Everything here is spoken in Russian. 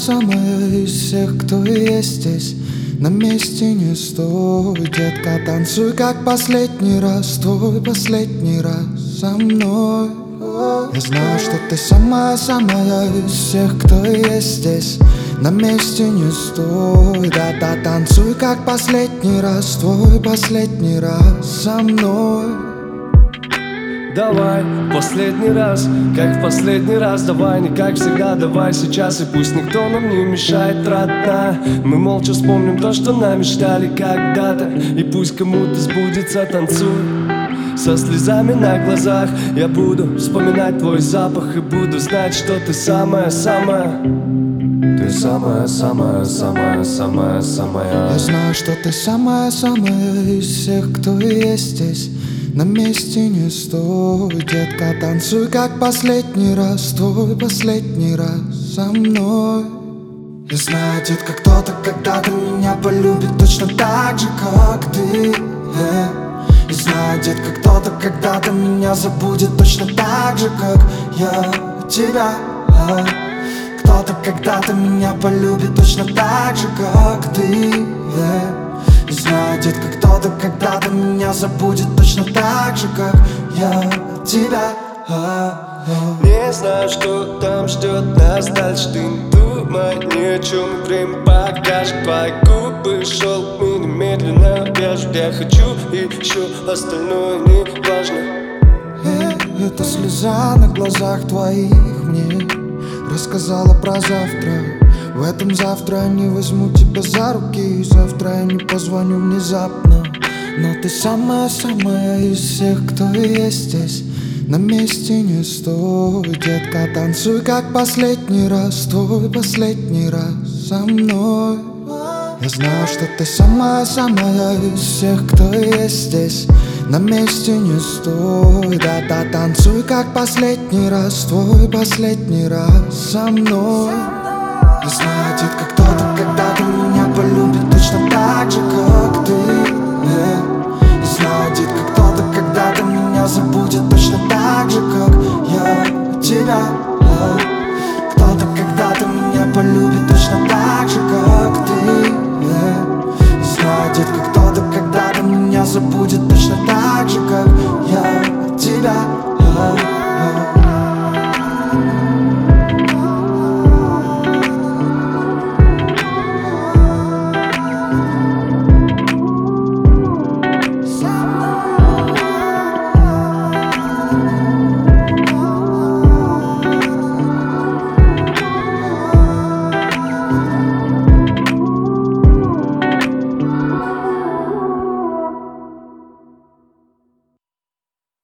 самая-самая из всех, кто есть здесь. На месте не стой, детка, танцуй как последний раз. Твой последний раз со мной. Я знаю, что ты самая-самая из всех, кто есть здесь. На месте не стой, да-да, танцуй как последний раз. Твой последний раз со мной. Давай, последний раз, как в последний раз. Давай, не как всегда, давай сейчас. И пусть никто нам не мешает, родная. Мы молча вспомним то, что нам мечтали когда-то. И пусть кому-то сбудется, танцуй со слезами на глазах. Я буду вспоминать твой запах и буду знать, что ты самая-самая. Ты самая-самая-самая-самая-самая. Я знаю, что ты самая-самая из всех, кто есть здесь. На месте не стой, детка, танцуй как последний раз. Твой последний раз со мной. Я знаю, детка, кто-то когда-то меня полюбит точно так же, как ты. Я знаю, детка, кто-то когда-то меня забудет точно так же, как я тебя. Кто-то когда-то меня полюбит точно так же, как ты. Не знаю, детка, кто-то когда-то меня забудет точно так же, как я тебя. Не знаю, что там ждет нас дальше. Ты не думай ни о чем, и время покажет. Твои губы шелк, мы немедленно вяжут. Я хочу еще, остальное не важно. Это слеза на глазах твоих мне рассказала про завтра. В этом завтра я не возьму тебя за руки. Завтра я не позвоню внезапно. Но ты самая-самая из всех, кто есть здесь. На месте не стой, детка, танцуй как последний раз. Твой последний раз со мной. Я знаю, что ты самая-самая из всех, кто есть здесь. На месте не стой, да-да, танцуй как последний раз. Твой последний раз со мной. Я знаю, детка, кто-то когда-то меня полюбит точно так же, как ты. Я знаю, детка, кто-то когда-то меня забудет точно так же, как я тебя. Кто-то когда-то меня полюбит точно так же, как ты. Я знаю, детка, кто-то когда-то меня забудет